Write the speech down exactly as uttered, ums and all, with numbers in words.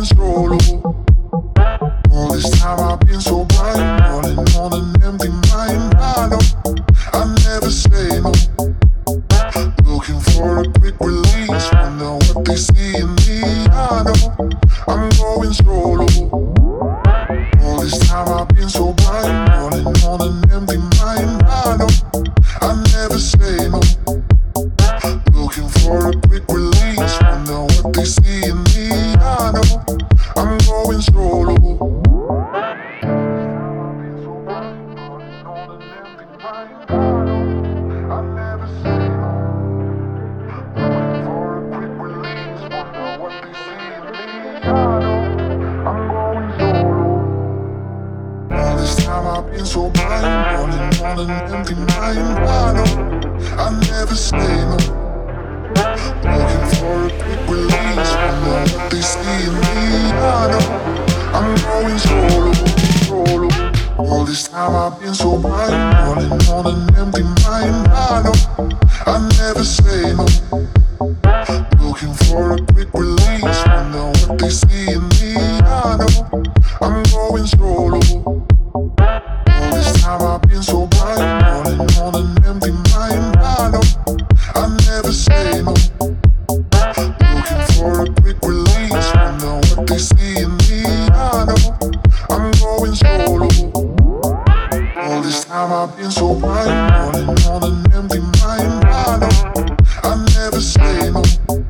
solo. All this time I've been so blind, running on an empty mind. I know I never say no. Looking for a quick release, wonder what they see in me. I know I'm going solo. All this time I've been so blind, running on an empty mind. I know I never say no. Looking for a quick release, wonder what they see in me. I know I'm going solo. I've been so blind, running on an empty mind. I know I never say no. Looking for a quick release, wonder what they see in me. I know I'm going solo, solo. All this time I've been so blind, running on an empty mind. I know I never say no. Looking for a quick release, wonder what they see in me. I know I'm going solo. All this time I've been so blind, running on an empty mind. I know I never say no. Looking for a quick release, wonder what they see in me. I know I'm going solo. All this time I've been so blind, running on an empty mind. I know I never say no.